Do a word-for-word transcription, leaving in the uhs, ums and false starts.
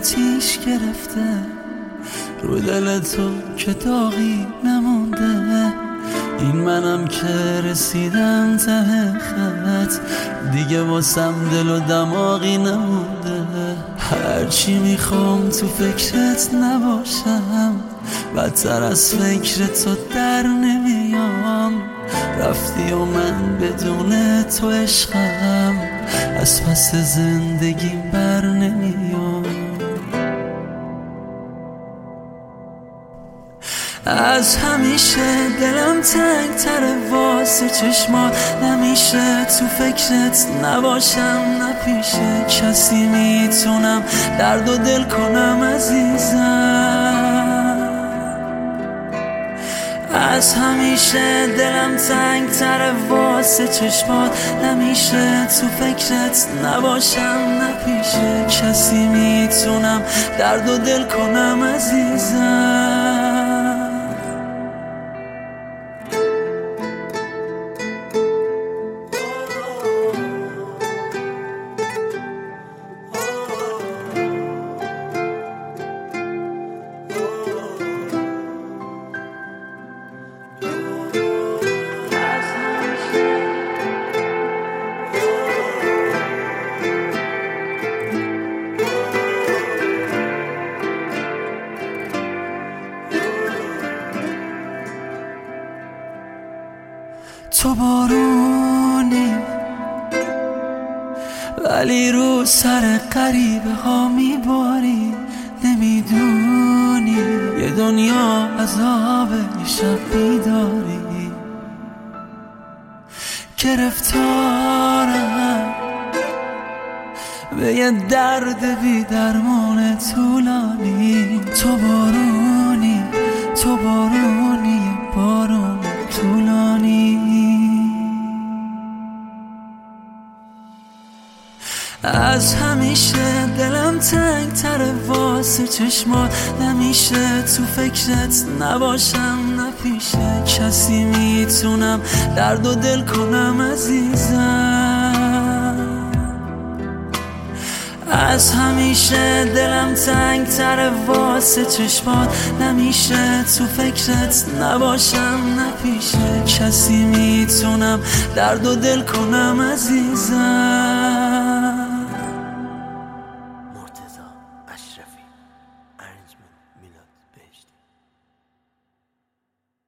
آتیش گرفته رو دل تو که داغی نمونده. این منم که رسیدم ته خط، دیگه واسم دل و دماغی نمونده. هرچی میخوام تو فکرت نباشم، بدتر از فکر تو در نمیام. رفتی و من بدون تو عشقم، از پس زندگی بر نمیام. از همیشه دلم تنگ تره واسه چشمات، نمیشه تو فکرت نباشم، نپیشه کسی میتونم درد و دل کنم عزیزم. از همیشه دلم تنگ تره واسه چشمات، نمیشه تو فکرت نباشم، نپیشه کسی میتونم درد و دل کنم عزیزم. تو بارونی ولی رو سر غریبه ها میباری، نمیدونی یه دنیا عذاب یه شب بیداری. گرفتارم به یه درد بی درمان طولانی. تو بارونی تو بارونی بارون طولانی. از همیشه دلم تنگ تره واسه چشمات، نمیشه تو فکرت نباشم، نپیشه کسی میتونم درد و دل کنم عزیزم. از همیشه دلم تنگ تره واسه چشمات، نمیشه تو فکرت نباشم، نپیشه کسی میتونم درد و دل کنم عزیزم.